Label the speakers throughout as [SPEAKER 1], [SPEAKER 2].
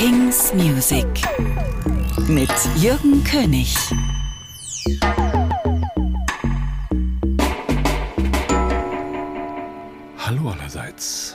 [SPEAKER 1] King's Music mit Jürgen König.
[SPEAKER 2] Hallo allerseits.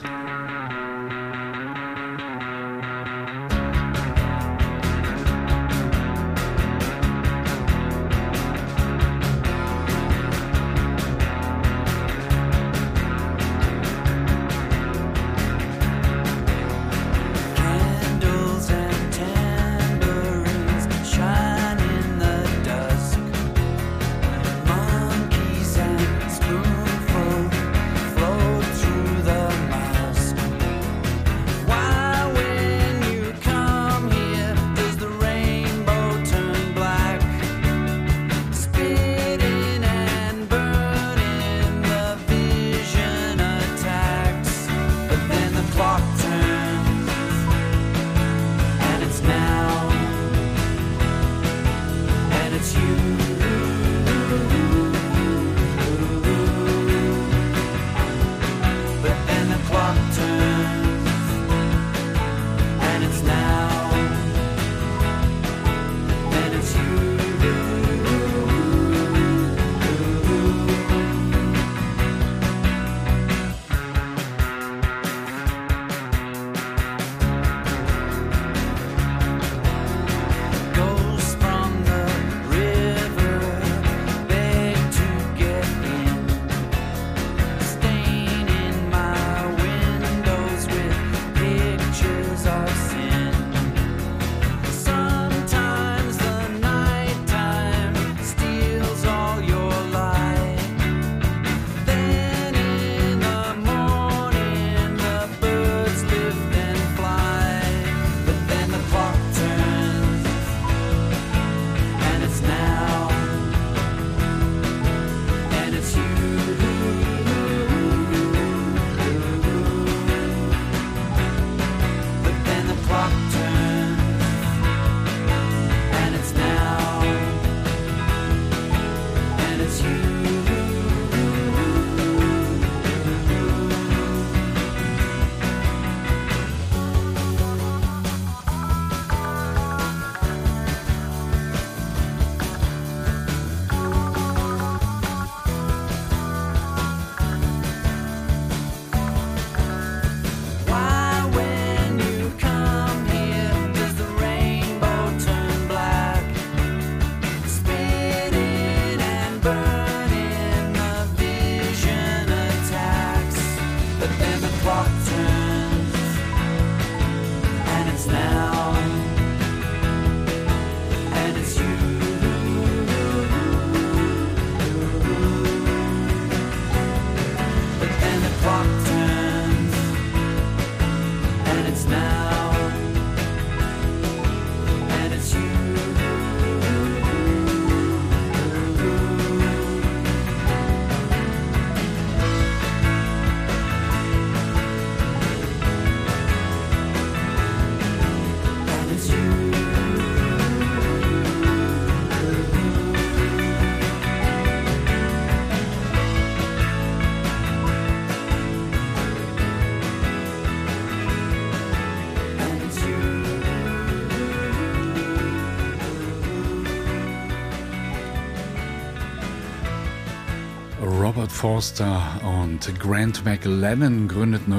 [SPEAKER 2] Robert Forster und Grant McLennan gründeten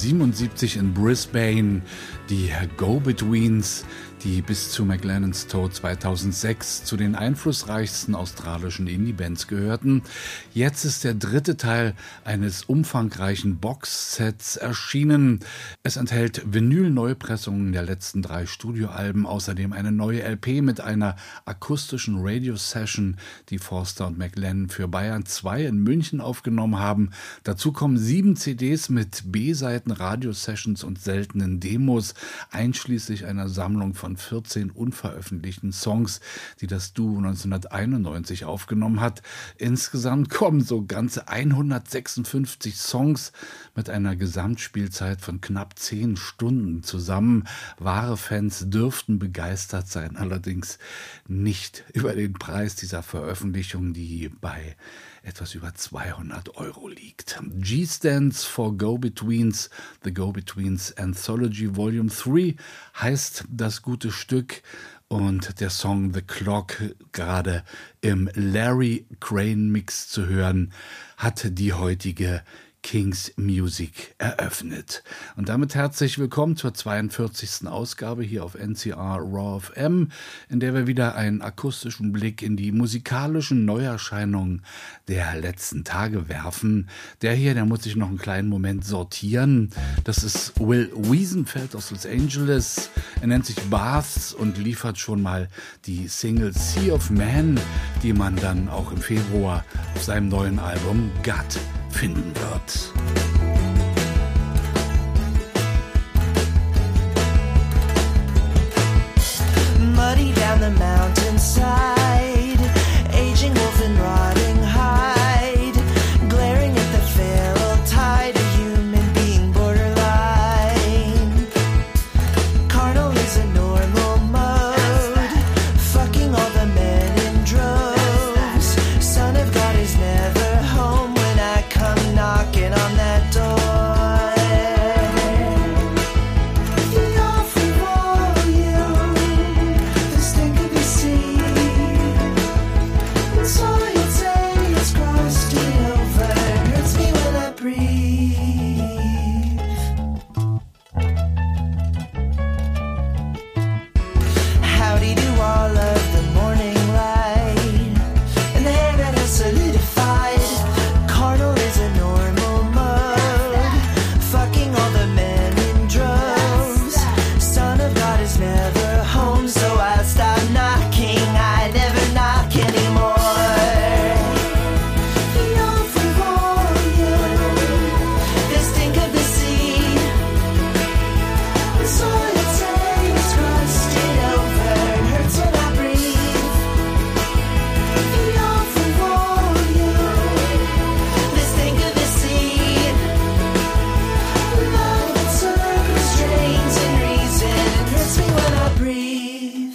[SPEAKER 2] 1977 in Brisbane die Go-Betweens, die bis zu McLennans Tod 2006 zu den einflussreichsten australischen Indie-Bands gehörten. Jetzt ist der dritte Teil eines umfangreichen Boxsets erschienen. Es enthält Vinyl-Neupressungen der letzten 3 Studioalben, außerdem eine neue LP mit einer akustischen Radio-Session, die Forster und McLennan für Bayern 2 in München aufgenommen haben. Dazu kommen 7 CDs mit B-Seiten, Radio-Sessions und seltenen Demos, einschließlich einer Sammlung von 14 unveröffentlichten Songs, die das Duo 1991 aufgenommen hat. Insgesamt kommen so ganze 156 Songs mit einer Gesamtspielzeit von knapp 10 Stunden zusammen. Wahre Fans dürften begeistert sein, allerdings nicht über den Preis dieser Veröffentlichung, die bei etwas über 200 200 € liegt. G stands for Go-Betweens. The Go-Betweens Anthology Volume 3 heißt das gute Stück. Und der Song The Clock, gerade im Larry Crane Mix zu hören, hat die heutige King's Music eröffnet. Und damit herzlich willkommen zur 42. Ausgabe hier auf NCR Raw FM, in der wir wieder einen akustischen Blick in die musikalischen Neuerscheinungen der letzten Tage werfen. Der muss sich noch einen kleinen Moment sortieren. Das ist Will Wiesenfeld aus Los Angeles. Er nennt sich Baths und liefert schon mal die Single Sea of Man, die man dann auch im Februar auf seinem neuen Album God finden wird.
[SPEAKER 3] Muddy down the mountainside, aging wolf and rotting hide, glaring at the feral tide, a human being borderline. Carnal is a normal mode, fucking all the men in droves. Son of God is never home when I come knocking on that door. The awful volume, the stink of the sea. And so you'd say it's crossed it over, hurts me when I breathe. Howdy do all of the morning light, and the hair that has solidified. Carnal is a normal mode, fucking all the men in droves. Son of God is never home, so I'll stop knocking. I never knock anymore. The awful volume, the stink of the sea. The soiled taste crusted over, hurts when I breathe. The awful volume, the stink of the sea. Love that circles drains and reason, hurts me when I breathe.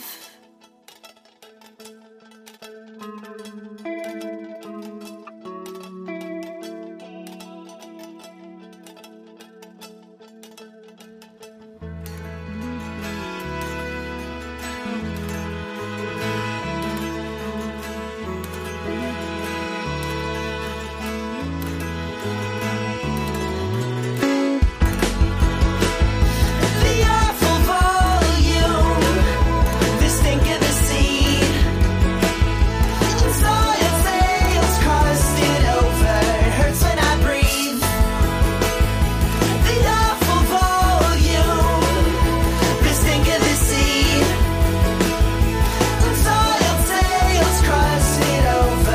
[SPEAKER 3] The awful volume, the stink of the sea. And soiled sails crusted over, hurts when I breathe. The awful volume, the stink of the sea. And soiled sails crusted over.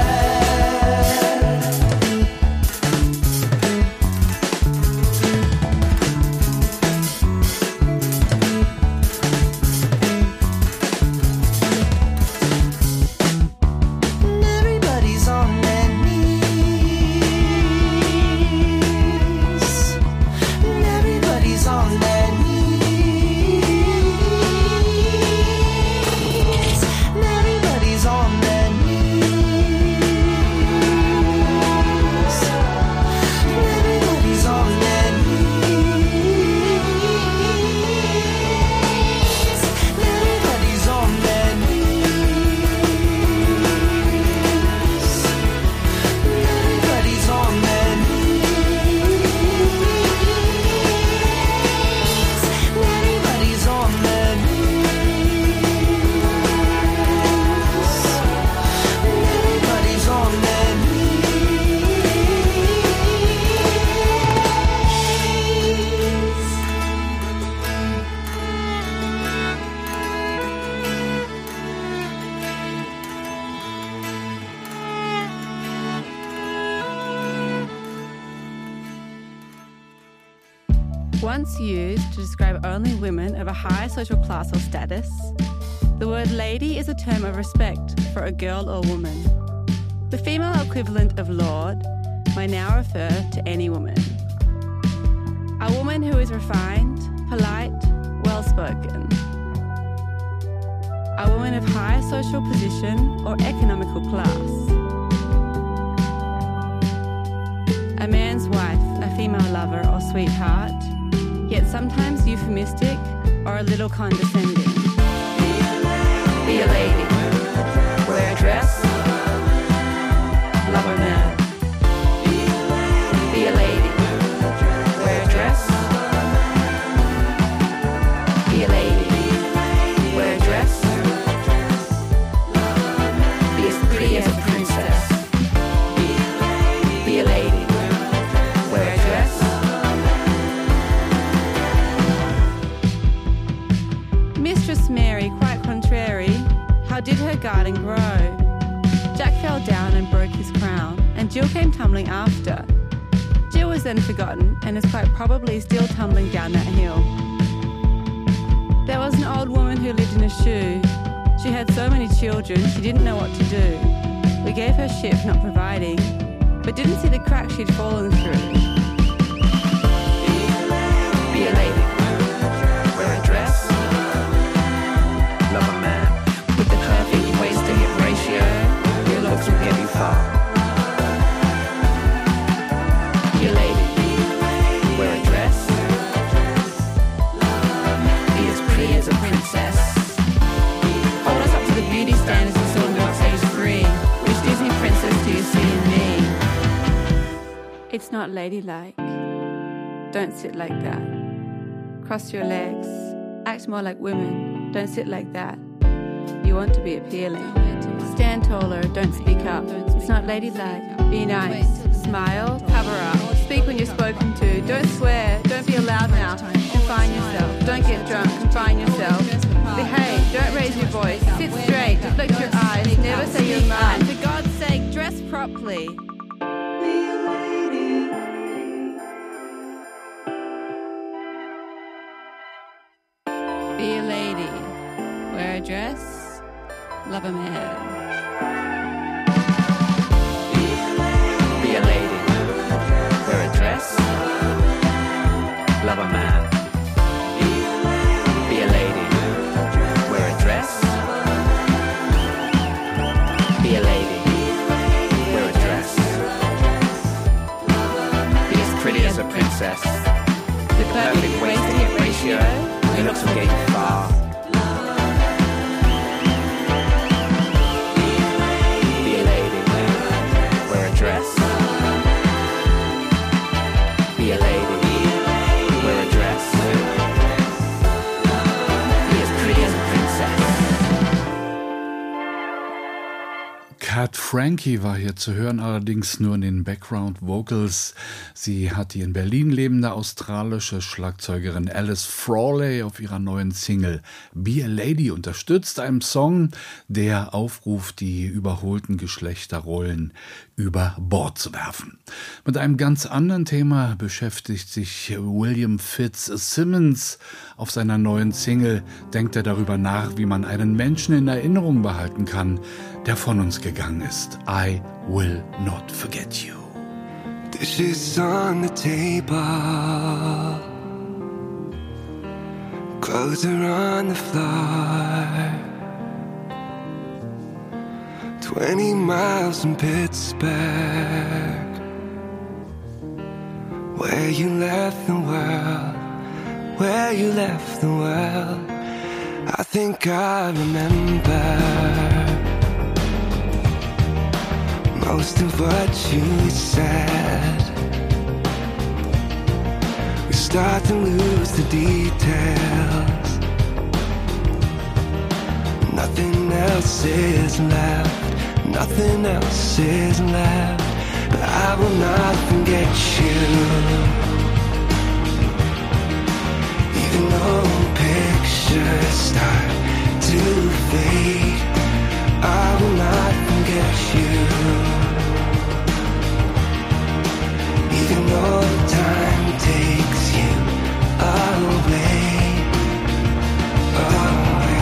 [SPEAKER 3] Everybody's on their knees. Everybody's on their knees. Everybody's on their knees. Everybody's on their knees. Everybody's on their knees. Everybody's on their knees. Everybody's on their knees. Everybody's on their
[SPEAKER 4] Once used to describe only women of a high social class or status, the word lady is a term of respect for a girl or woman. The female equivalent of lord may now refer to any woman. A woman who is refined, polite, well-spoken. A woman of high social position or economical class. a man's wife, a female lover or sweetheart, yet sometimes euphemistic or a little condescending. Be a lady, wear a dress, love a man. Be a lady, wear a dress. Be a lady, wear a dress. Be as pretty as a princess. Be a lady, wear a dress. Mistress Mary, quite contrary, how did her garden grow? Jack fell down and broke his crown, and Jill came tumbling after. Jill was then forgotten and is quite probably still tumbling down that hill. There was an old woman who lived in a shoe. She had so many children, she didn't know what to do. We gave her shit for not providing, but didn't see the crack she'd fallen through. Be a lady, wear a dress, love a man. With the perfect waist to hip ratio, your looks will get you far. Be a lady, wear a dress, be as pretty as a princess. Hold us up to the beauty standards we saw in Girls Age 3. Which Disney princess do you see in me? It's not ladylike. Don't sit like that. Cross your legs. Act more like women. Don't sit like that. You want to be appealing. Stand taller. Don't speak up. It's not ladylike. Be nice. Smile. Cover up. Speak when you're spoken to. Don't swear. Don't be a loudmouth. Confine yourself. Don't get drunk. Confine yourself. Behave. Don't raise your voice. Sit straight. Deflect your eyes. Never say your mind. For God's sake, dress properly. Be a lady. Wear a dress. Love a man. Be a lady. Wear a dress. Love a man. Be a lady. Wear a dress. Be a lady. Wear a dress. Be as pretty as a princess. The perfect waist to hip ratio. Your looks will get you far. Be a lady. Wear a dress. Be a lady. Wear a dress. Be as pretty as a princess.
[SPEAKER 2] Cat Frankie war hier zu hören, allerdings nur in den Background Vocals. Sie hat die in Berlin lebende australische Schlagzeugerin Alice Frawley auf ihrer neuen Single Be a Lady unterstützt, einem Song, der aufruft, die überholten Geschlechterrollen über Bord zu werfen. Mit einem ganz anderen Thema beschäftigt sich William Fitzsimmons. Auf seiner neuen Single denkt er darüber nach, wie man einen Menschen in Erinnerung behalten kann, der von uns gegangen ist. I will not forget you.
[SPEAKER 5] Dishes on the table, clothes are on the floor. 20 miles from Pittsburgh, where you left the world, where you left the world. I think I remember most of what you said. We start to lose the details. Nothing else is left, nothing else is left. But I will not forget you. Even though pictures start to fade, I will not forget you. Even though time takes you away, away.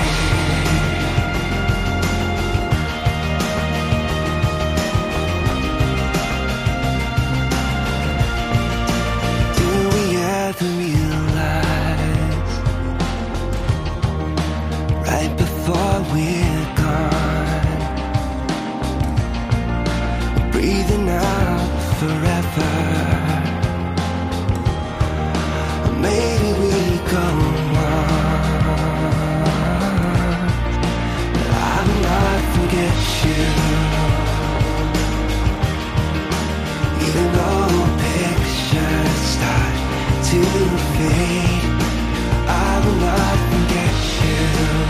[SPEAKER 5] to fade. I will not forget you.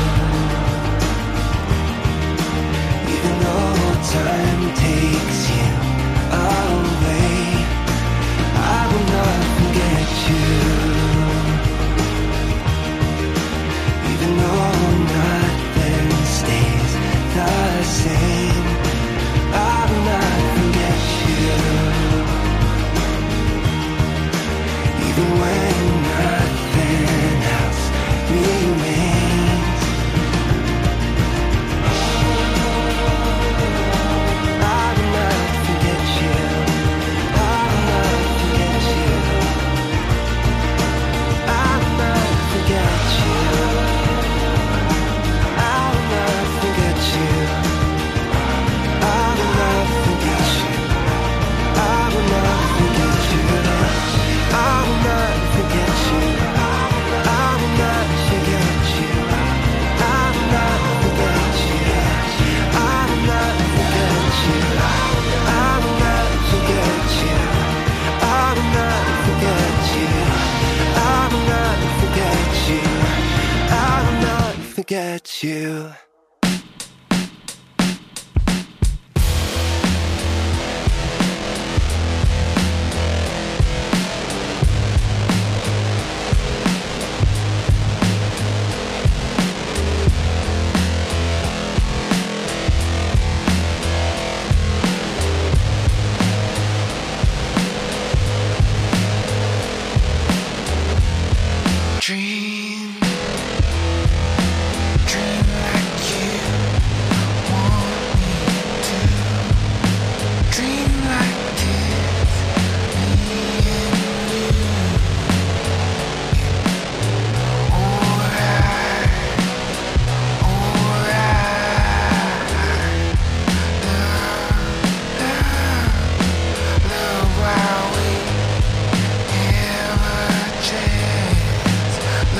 [SPEAKER 5] Even though time takes you away, I will not forget you. Even though nothing stays the same, I will not forget you. Even when nothing else remains, I will not forget you. I will not forget you. I will not forget you. I will not forget you. I will not forget you. I will not forget you. I will not forget you. I will not forget you. I will not forget you. I will not forget you. I will not forget you. I will not forget you. I will not forget you. I will not forget you. Dream, dream like you want me to. Dream like it's me and you. Alright, love while we have a chance.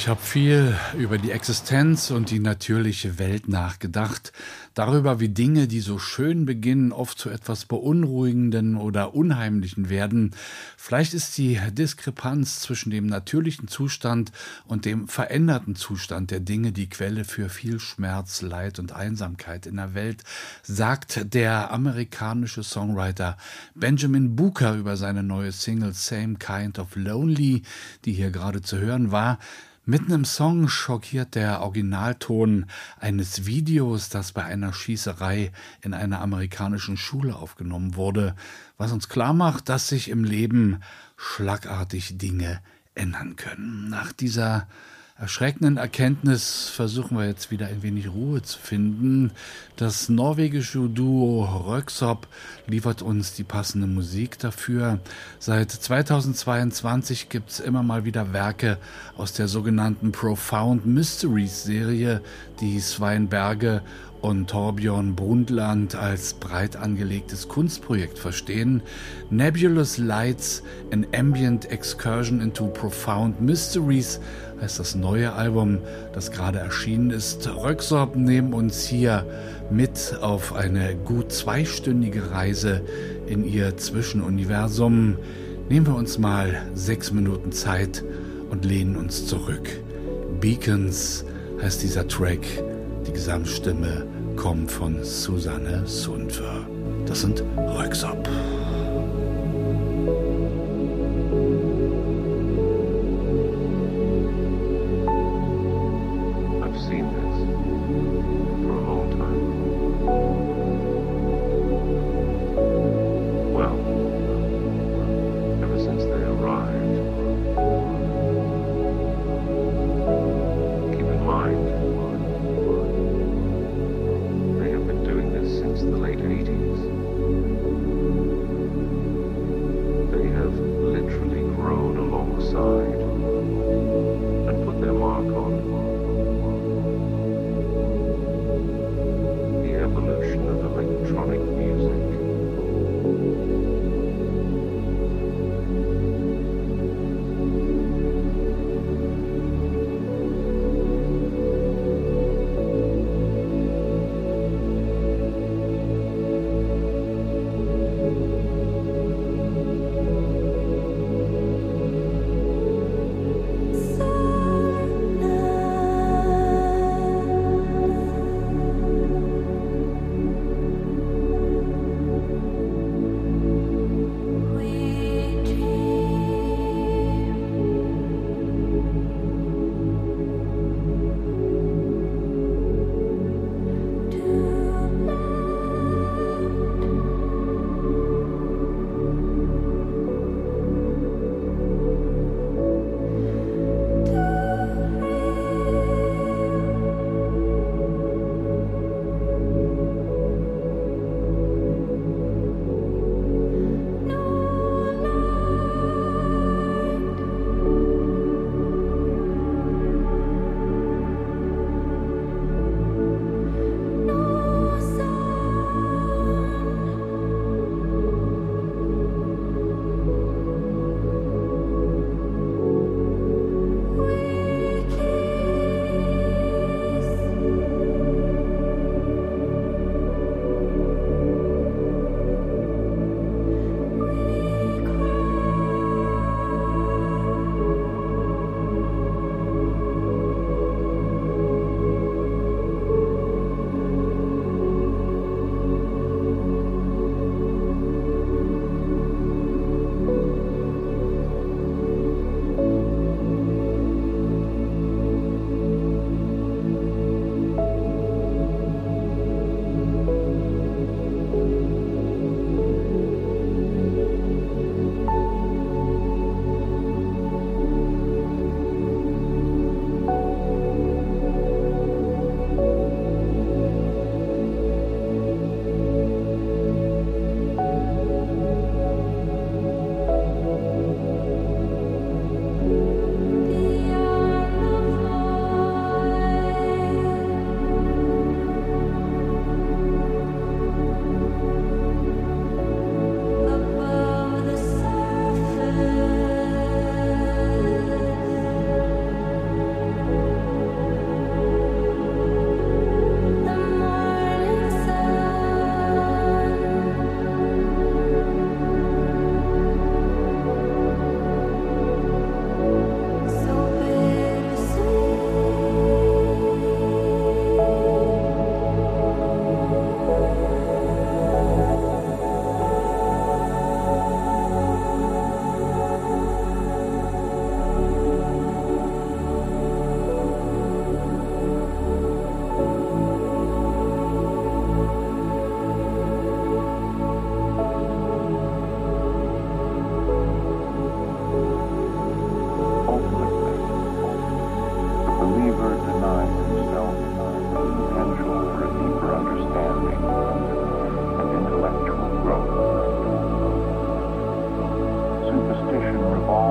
[SPEAKER 2] Ich habe viel über die Existenz und die natürliche Welt nachgedacht, darüber, wie Dinge, die so schön beginnen, oft zu etwas Beunruhigenden oder Unheimlichen werden. Vielleicht ist die Diskrepanz zwischen dem natürlichen Zustand und dem veränderten Zustand der Dinge die Quelle für viel Schmerz, Leid und Einsamkeit in der Welt, sagt der amerikanische Songwriter Benjamin Booker über seine neue Single Same Kind of Lonely, die hier gerade zu hören war. Mitten im Song schockiert der Originalton eines Videos, das bei einer Schießerei in einer amerikanischen Schule aufgenommen wurde, was uns klar macht, dass sich im Leben schlagartig Dinge ändern können. Nach dieser erschreckenden Erkenntnis versuchen wir jetzt wieder ein wenig Ruhe zu finden. Das norwegische Duo Röyksopp liefert uns die passende Musik dafür. Seit 2022 gibt es immer mal wieder Werke aus der sogenannten Profound Mysteries Serie, die Svein Berge und Torbjörn Brundtland als breit angelegtes Kunstprojekt verstehen. Nebulous Lights, an Ambient Excursion into Profound Mysteries heißt das neue Album, das gerade erschienen ist. Röyksopp nehmen uns hier mit auf eine gut 2-stündige Reise in ihr Zwischenuniversum. Nehmen wir uns mal 6 Minuten Zeit und lehnen uns zurück. Beacons heißt dieser Track. Die Gesamtstimme kommt von Susanne Sundfør. Das sind Röyksopp.
[SPEAKER 6] The late 80s.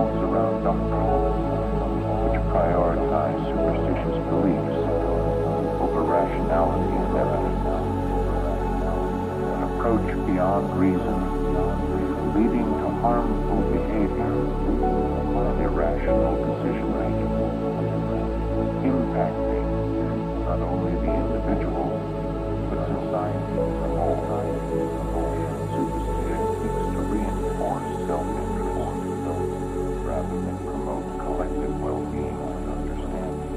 [SPEAKER 6] revolves around doctrines which prioritize superstitious beliefs over rationality and evidence. An approach beyond reason, leading to harmful behavior and irrational decision-making, impacting not only the individual, but society as a whole. Superstition seeks to reinforce self-interest rather than promote collective well-being and understanding.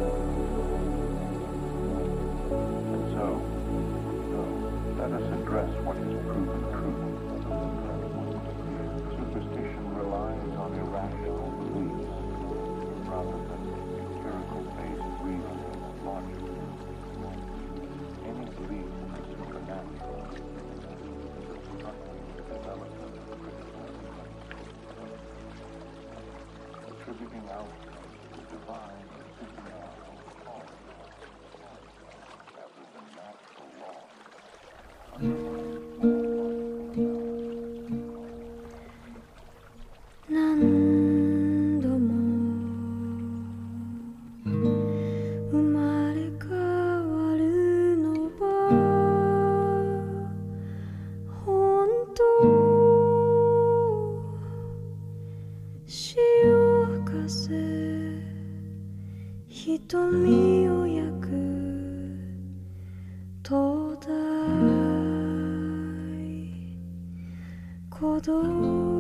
[SPEAKER 6] And so, let us address what is proven true. Superstition relies on irrational beliefs rather than empirical-based reasoning and logic. Any belief in the supernatural is obstructing the development of critical insight. Attributing out the divine and supernatural cause rather than natural law.
[SPEAKER 7] 何度も生まれ変わるのは本当潮風瞳を焼く灯台鼓動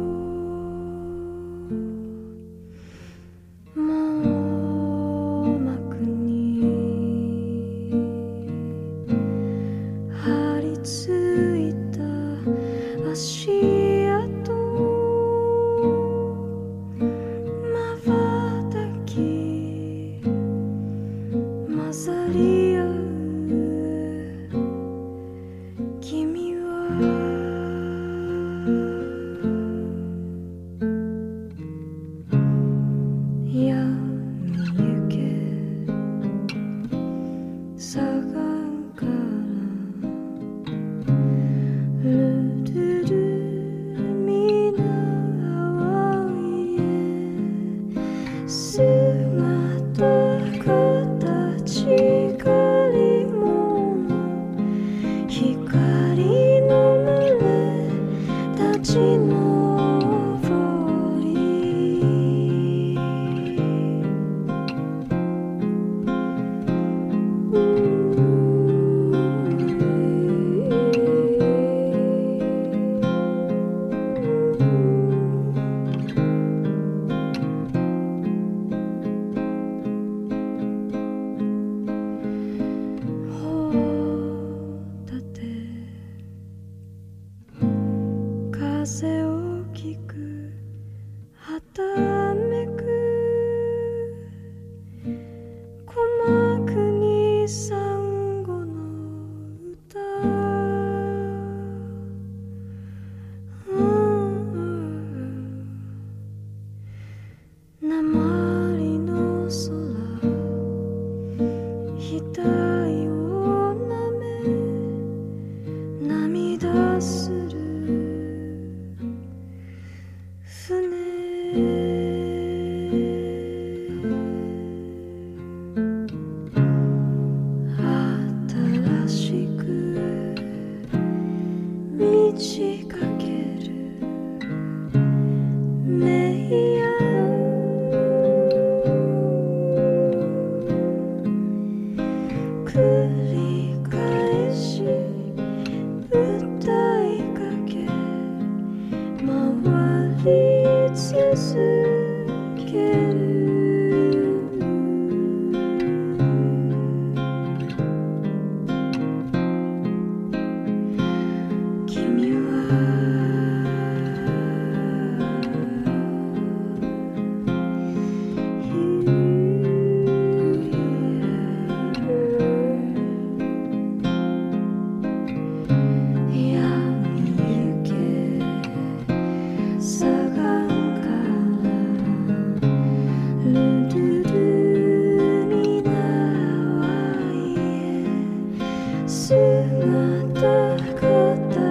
[SPEAKER 7] 網膜に張り付いた足跡瞬き混ざり合う君は風を聞くはためく鼓膜にサンゴの歌鉛の空額をなめ涙する新しく満ち欠ける名案繰り返し歌いかけ回り続ける君は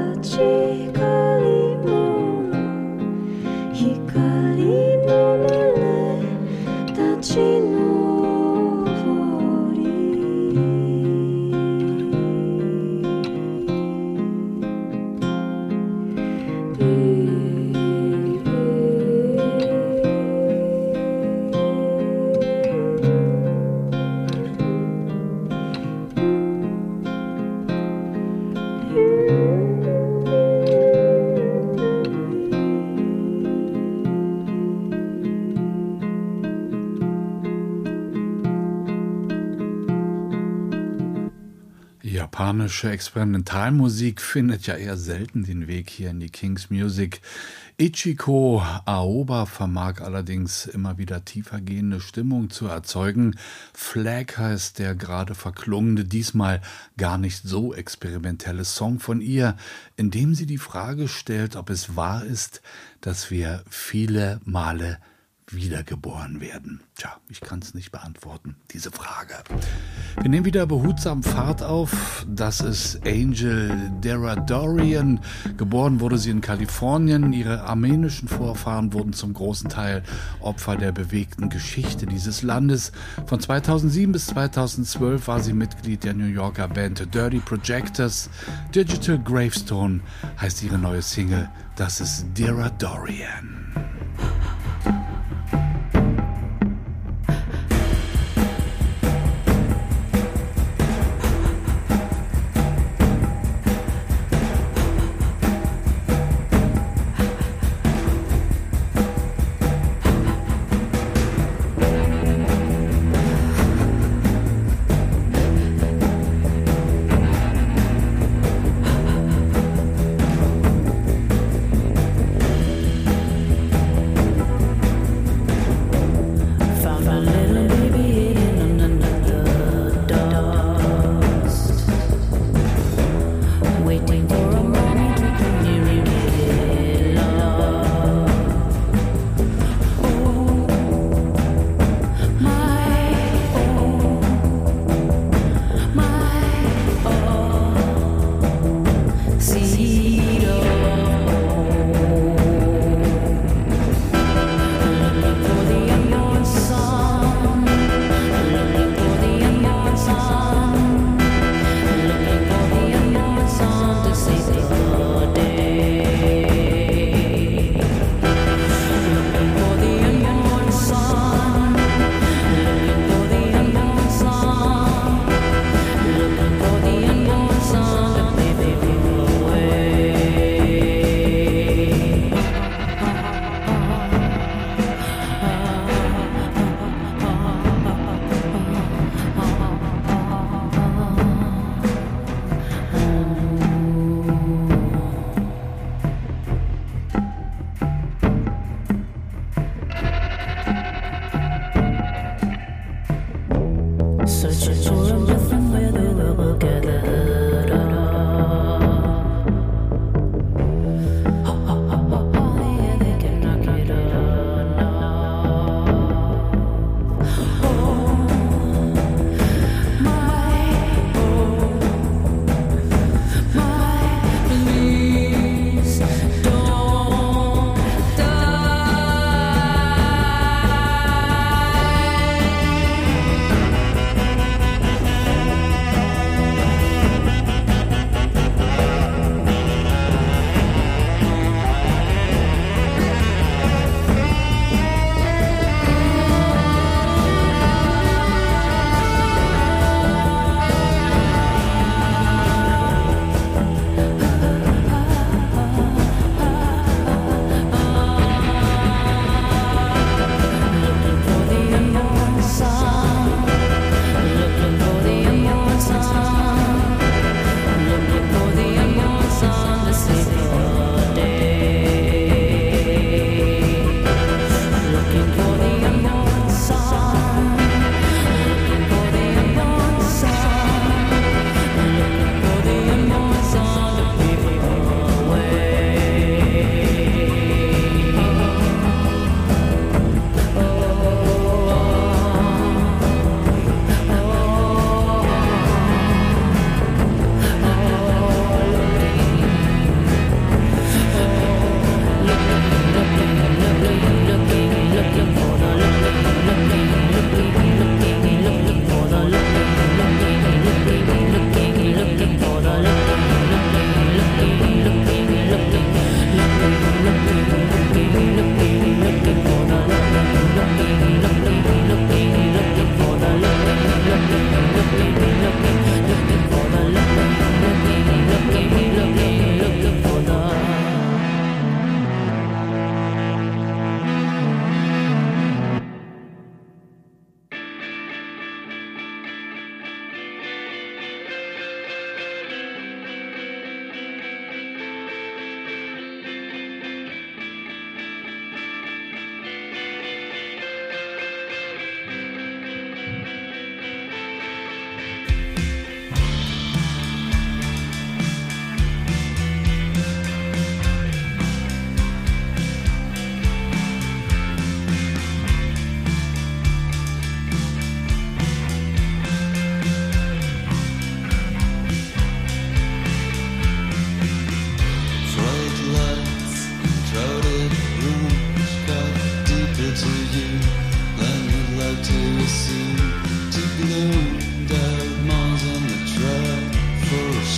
[SPEAKER 7] 光の
[SPEAKER 2] japanische Experimentalmusik findet ja eher selten den Weg hier in die King's Music. Ichiko Aoba vermag allerdings immer wieder tiefergehende Stimmung zu erzeugen. Flag heißt der gerade verklungene, diesmal gar nicht so experimentelle Song von ihr, in dem sie die Frage stellt, ob es wahr ist, dass wir viele Male wiedergeboren werden. Tja, ich kann es nicht beantworten, diese Frage. Wir nehmen wieder behutsam Fahrt auf. Das ist Angel Deradorian. Geboren wurde sie in Kalifornien. Ihre armenischen Vorfahren wurden zum großen Teil Opfer der bewegten Geschichte dieses Landes. Von 2007 bis 2012 war sie Mitglied der New Yorker Band Dirty Projectors. Digital Gravestone heißt ihre neue Single. Das ist Deradorian.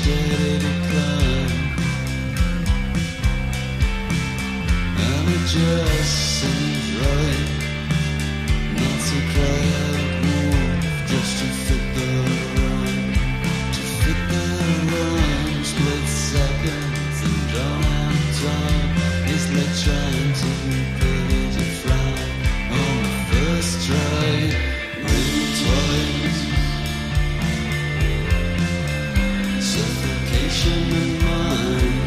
[SPEAKER 8] steady decline, and it just seems right not to cry out more, just to fit the rhyme, to fit the rhyme. Split seconds and drawn out time is like trying to put a frown on the first try. Ring twice, suffocation in mind.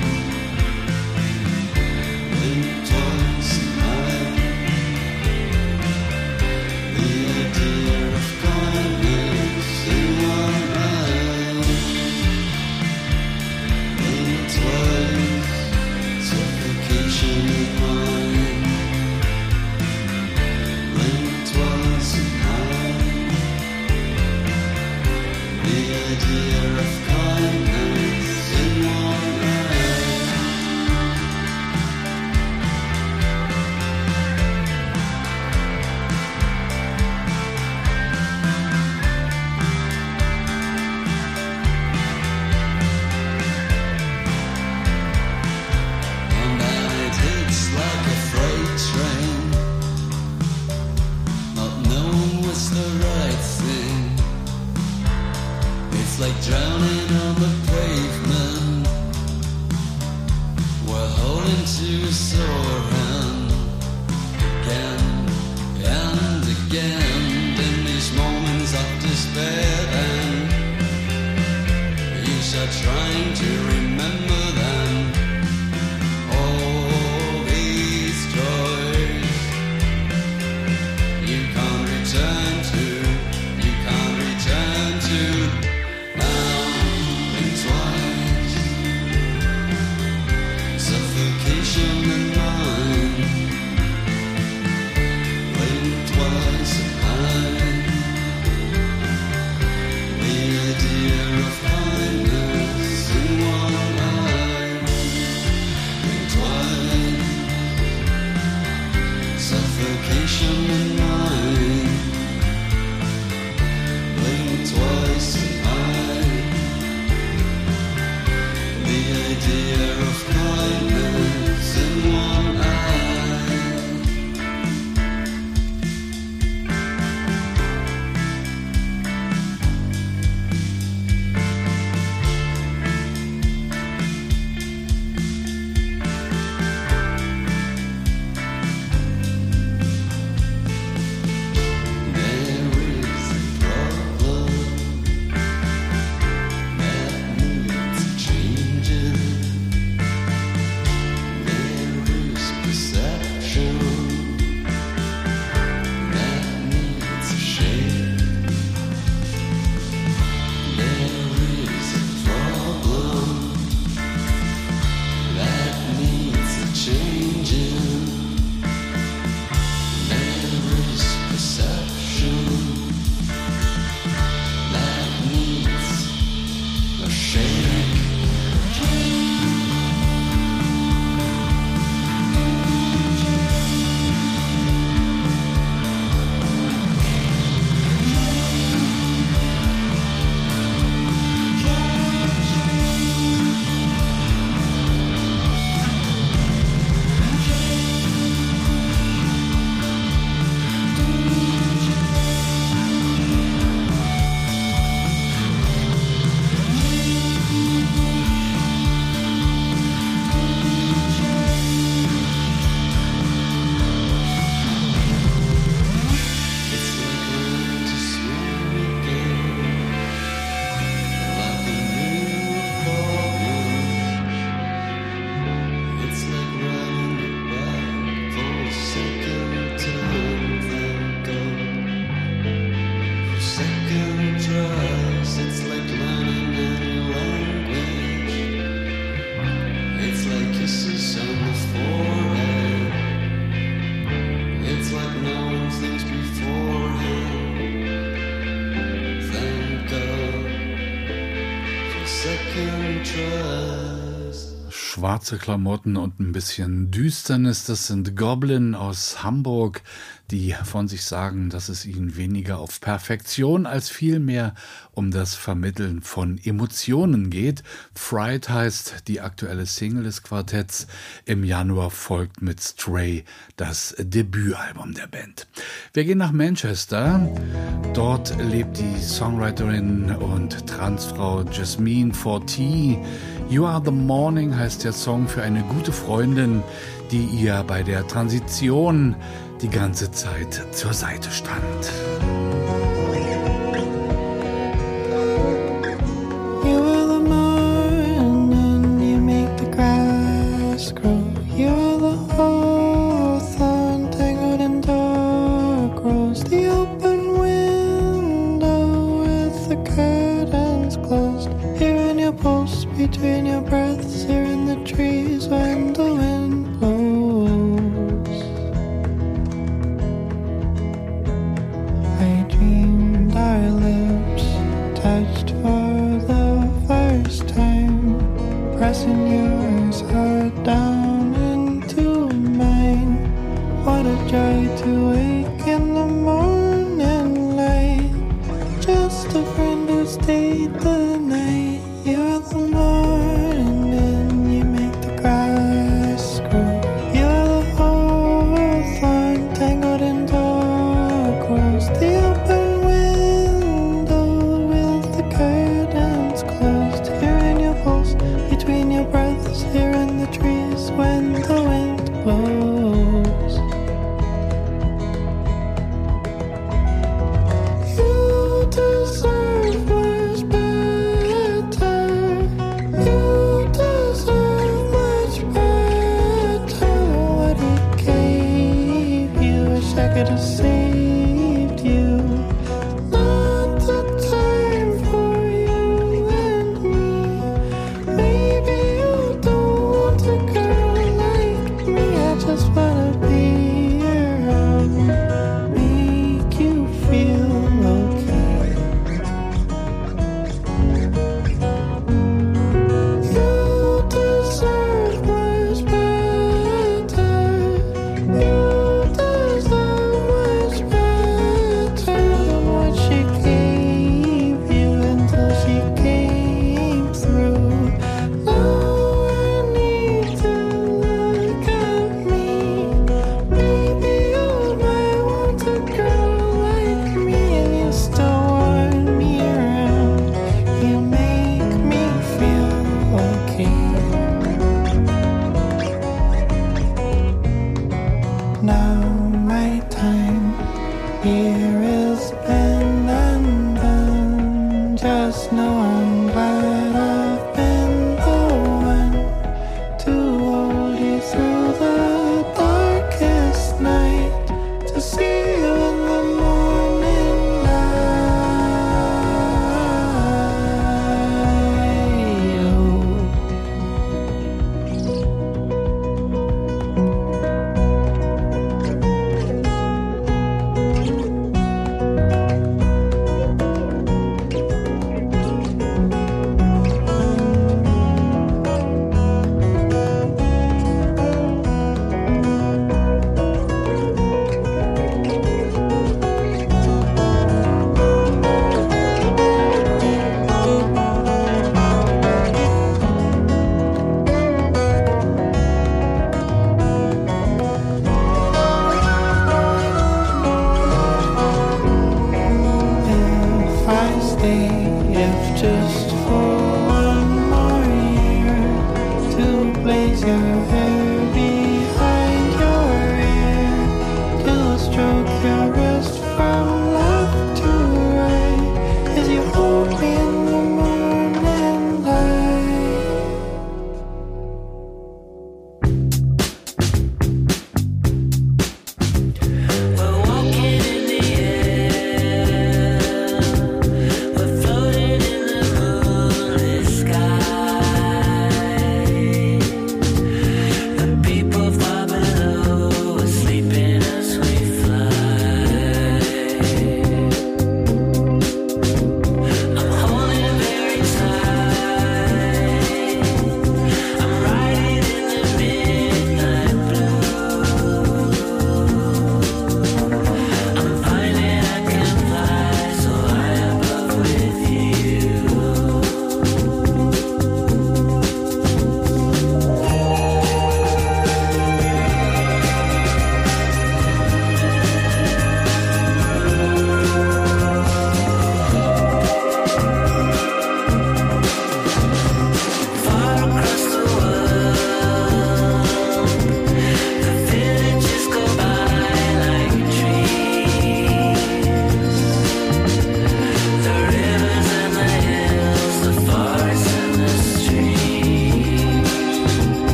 [SPEAKER 8] Ring twice in mind. The idea of kindness in one eye. Ring twice, suffocation in mind. Ring twice in mind. The idea of kindness in one eye. And then it hits like a freight train, not knowing what's the right thing. It's like drowning on the pavement. We're holding to a sore hand again and again in these moments of despair. And you start trying to remember them, all these joys you can't return to, you can't return to. Now and twice, suffocation in mind. Blink twice in mind. The idea of kindness in one eye. Blink twice, suffocation in mind. Blink twice in mind. The idea of kindness in one eye. There is a problem that needs changing.
[SPEAKER 2] schwarze Klamotten und ein bisschen Düsternis. Das sind Goblin aus Hamburg, die von sich sagen, dass es ihnen weniger auf Perfektion als vielmehr um das Vermitteln von Emotionen geht. Fright heißt die aktuelle Single des Quartetts. Im Januar folgt mit Stray das Debütalbum der Band. Wir gehen nach Manchester. Dort lebt die Songwriterin und Transfrau Jasmine Forti. You Are the Morning heißt der Song für eine gute Freundin, die ihr bei der Transition die ganze Zeit zur Seite stand.
[SPEAKER 9] You are the morning, you make the grass grow. You are the hawthorn tangled in dark rose. The open window with the curtains closed. Here in your pulse, between your breaths, here in the trees when the wind blows. I dreamed our lips touched for the first time, pressing yours hard down into mine. What a joy to wake in the morning light, just a friend who stayed the night. You're the morning, you make the grass grow. You're the hawthorn tangled in dark rose. The open window with the curtains closed. Here in your pulse, between your breaths, here in the trees when the wind blows.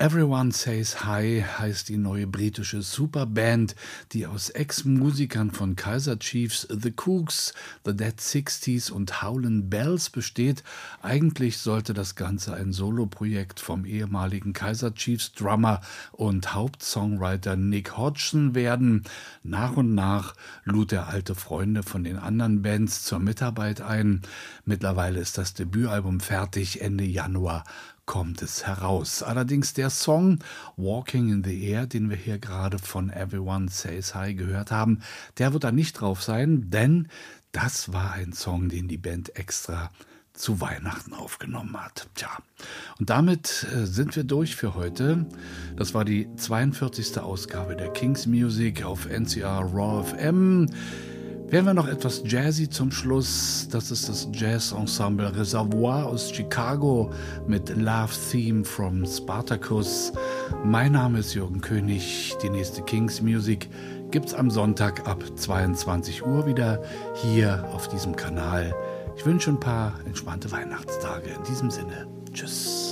[SPEAKER 2] Everyone Says Hi heißt die neue britische Superband, die aus Ex-Musikern von Kaiser Chiefs, The Kooks, The Dead Sixties und Howlin' Bells besteht. Eigentlich sollte das Ganze ein Soloprojekt vom ehemaligen Kaiser Chiefs Drummer und Hauptsongwriter Nick Hodgson werden. Nach und nach lud er alte Freunde von den anderen Bands zur Mitarbeit ein. Mittlerweile ist das Debütalbum fertig, Ende Januar kommt es heraus. Allerdings der Song Walking in the Air, den wir hier gerade von Everyone Says Hi gehört haben, der wird da nicht drauf sein, denn das war ein Song, den die Band extra zu Weihnachten aufgenommen hat. Tja, und damit sind wir durch für heute. Das war die 42. Ausgabe der Kings Music auf NCR Raw FM. Wären wir noch etwas Jazzy zum Schluss. Das ist das Jazz-Ensemble Reservoir aus Chicago mit Love Theme from Spartacus. Mein Name ist Jürgen König. Die nächste Kings Music gibt's am Sonntag ab 22 Uhr wieder hier auf diesem Kanal. Ich wünsche ein paar entspannte Weihnachtstage. In diesem Sinne, tschüss.